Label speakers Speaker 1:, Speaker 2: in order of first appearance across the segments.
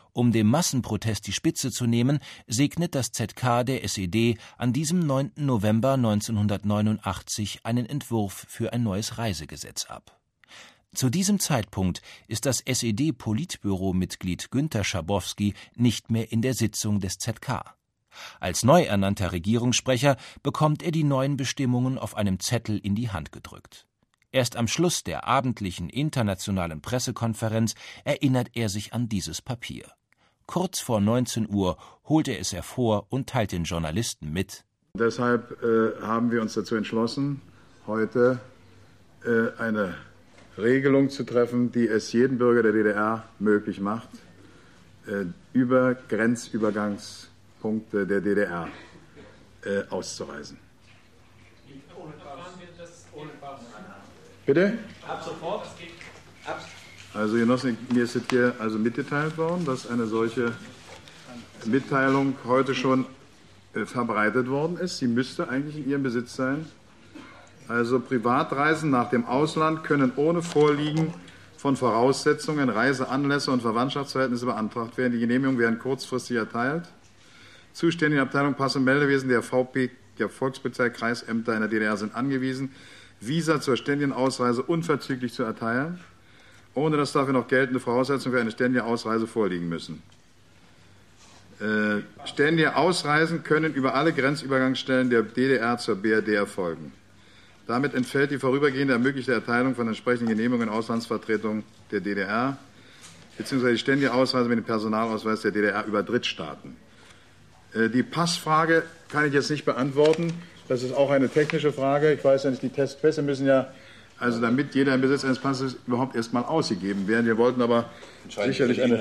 Speaker 1: Um dem Massenprotest die Spitze zu nehmen, segnet das ZK der SED an diesem 9. November 1989 einen Entwurf für ein neues Reisegesetz ab. Zu diesem Zeitpunkt ist das SED-Politbüro-Mitglied Günter Schabowski nicht mehr in der Sitzung des ZK. Als neu ernannter Regierungssprecher bekommt er die neuen Bestimmungen auf einem Zettel in die Hand gedrückt. Erst am Schluss der abendlichen internationalen Pressekonferenz erinnert er sich an dieses Papier. Kurz vor 19 Uhr holt er es hervor und teilt den Journalisten mit.
Speaker 2: Deshalb haben wir uns dazu entschlossen, heute eine Regelung zu treffen, die es jedem Bürger der DDR möglich macht, über Grenzübergangspunkte der DDR auszureisen. Bitte? Ab sofort. Also Genossen, mir ist es hier also mitgeteilt worden, dass eine solche Mitteilung heute schon verbreitet worden ist. Sie müsste eigentlich in Ihrem Besitz sein. Also Privatreisen nach dem Ausland können ohne Vorliegen von Voraussetzungen, Reiseanlässe und Verwandtschaftsverhältnisse beantragt werden. Die Genehmigungen werden kurzfristig erteilt. Zuständige Abteilung Pass- und Meldewesen der VP, der Volkspolizei, Kreisämter in der DDR sind angewiesen, Visa zur ständigen Ausreise unverzüglich zu erteilen, ohne dass dafür noch geltende Voraussetzungen für eine ständige Ausreise vorliegen müssen. Ständige Ausreisen können über alle Grenzübergangsstellen der DDR zur BRD erfolgen. Damit entfällt die vorübergehende ermöglichte Erteilung von entsprechenden Genehmigungen in Auslandsvertretungen der DDR bzw. die ständige Ausreise mit dem Personalausweis der DDR über Drittstaaten. Die Passfrage kann ich jetzt nicht beantworten. Das ist auch eine technische Frage. Ich weiß ja nicht, die Testpässe müssen ja, also damit jeder im Besitz eines Passes überhaupt erst mal ausgegeben werden. Wir wollten aber sicherlich eine...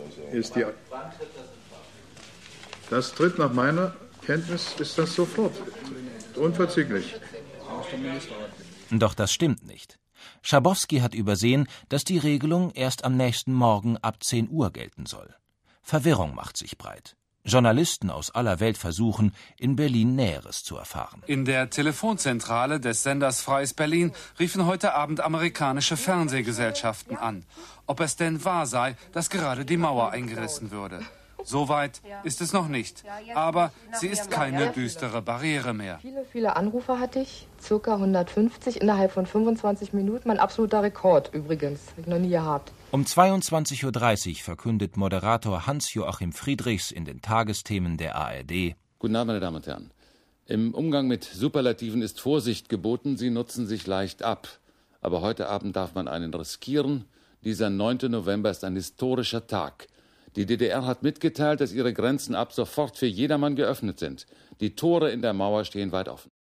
Speaker 2: Das tritt nach meiner Kenntnis, ist das sofort. Unverzüglich.
Speaker 1: Doch das stimmt nicht. Schabowski hat übersehen, dass die Regelung erst am nächsten Morgen ab 10 Uhr gelten soll. Verwirrung macht sich breit. Journalisten aus aller Welt versuchen, in Berlin Näheres zu erfahren.
Speaker 3: In der Telefonzentrale des Senders Freies Berlin riefen heute Abend amerikanische Fernsehgesellschaften an, ob es denn wahr sei, dass gerade die Mauer eingerissen würde. Soweit ist es noch nicht, aber sie ist keine düstere Barriere mehr.
Speaker 4: Viele Anrufe hatte ich, ca. 150 innerhalb von 25 Minuten. Mein absoluter Rekord übrigens, habe ich noch nie gehabt.
Speaker 1: Um 22.30 Uhr verkündet Moderator Hans-Joachim Friedrichs in den Tagesthemen der ARD:
Speaker 5: Guten Abend, meine Damen und Herren. Im Umgang mit Superlativen ist Vorsicht geboten, sie nutzen sich leicht ab. Aber heute Abend darf man einen riskieren. Dieser 9. November ist ein historischer Tag. Die DDR hat mitgeteilt, dass ihre Grenzen ab sofort für jedermann geöffnet sind. Die Tore in der Mauer stehen weit offen.